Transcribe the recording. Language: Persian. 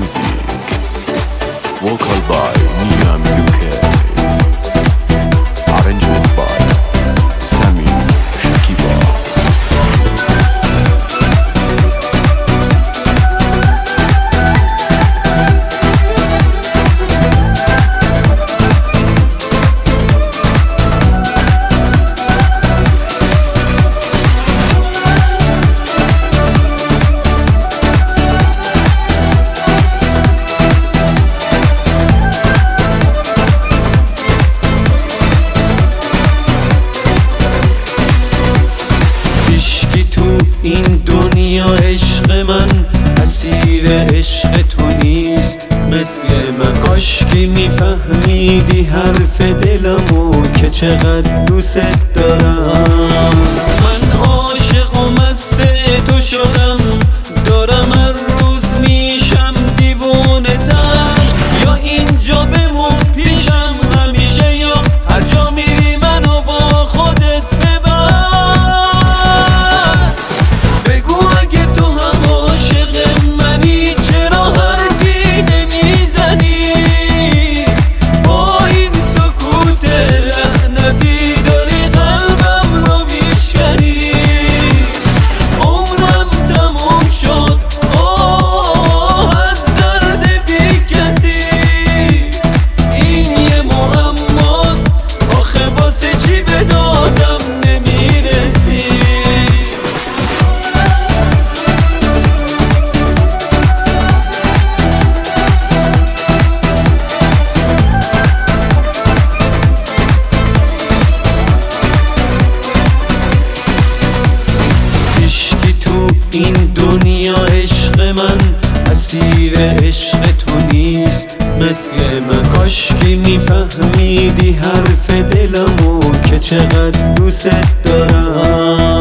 music. Vocal by Niam UK. Arrangement by Sami Shakiba. این دنیا عشق من اسیر عشق تو نیست مثل من. کاشکی میفهمیدی حرف دلمو که چقدر دوست دارم. من عاشق و مست تو شدم، دارم هر روز میشم دیوونه تر. یا اینجا بمون پیشم همیشه، یا هر جا میری منو با خودت ببر. این دنیا عشق من اسیر عشق تو نیست مثل من. کاشکی میفهمیدی حرف دلمو که چقدر دوست دارم.